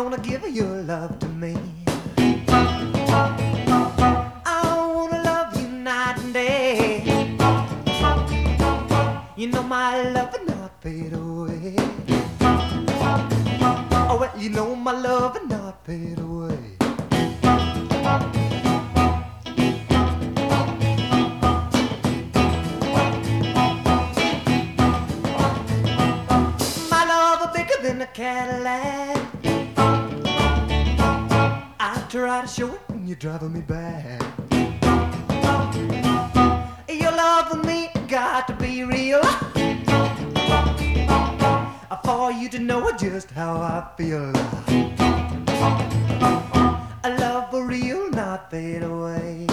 gonna give your love to me. I wanna love you night and day. You know my love will not fade away. Oh, well, you know my love will not fade away. My love is bigger than a Cadillac. I try to show it when you're driving me back. Your love for me got to be real, for you to know just how I feel. A love for real, not fade away.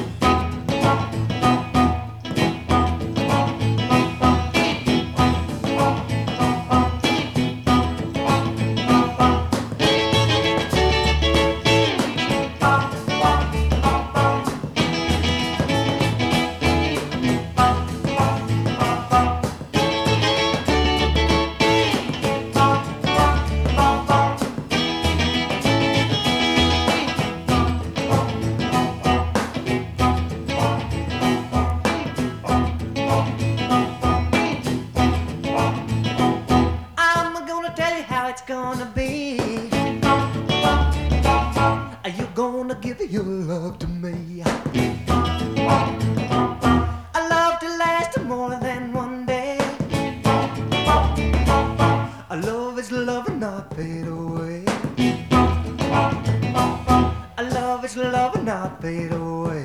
It's gonna be. Are you gonna give your love to me? A love to last more than one day. A love is love and not fade away. A love is love and not fade away.